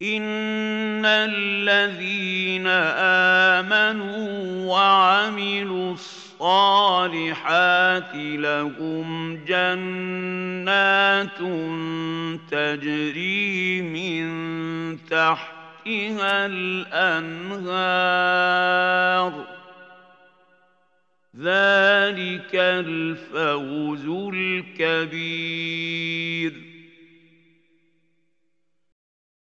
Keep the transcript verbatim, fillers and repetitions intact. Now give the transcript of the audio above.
إن الذين آمنوا وعملوا الصالحات لهم جنات تجري من تحتها الأنهار ذلك الفوز الكبير